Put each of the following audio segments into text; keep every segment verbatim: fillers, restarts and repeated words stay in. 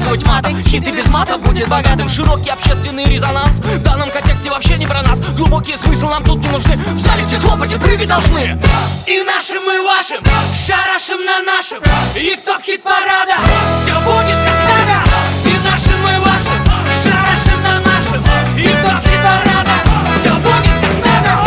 использовать матом. Хиты без мата будет богатым. Широкий общественный резонанс в данном контексте вообще не про нас. Глубокие смыслы нам тут не нужны. В зале все хлопать и прыгать должны. И нашим, и вашим, шарашим на нашем. И в топ-хит-парада все будет как надо. И нашим, и вашим, шарашим на нашем. И в топ-хит-парада все будет как надо.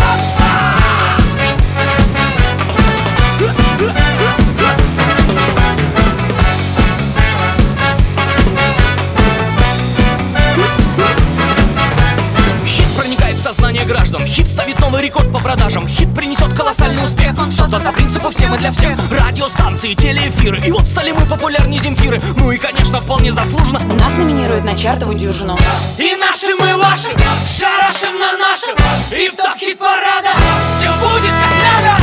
Хит проникает в сознание граждан. Хит ставит новый рекорд по продажам. Хит принесет колоссальный успех. Создан по принципу всем и для всех. Радиостанции, телеэфиры. И вот стали мы популярнее Земфиры. Ну и, конечно, вполне заслуженно нас номинируют на чартовую дюжину. И нашим, и вашим, шарашим на нашем. И в топ-хит-парада все будет как надо.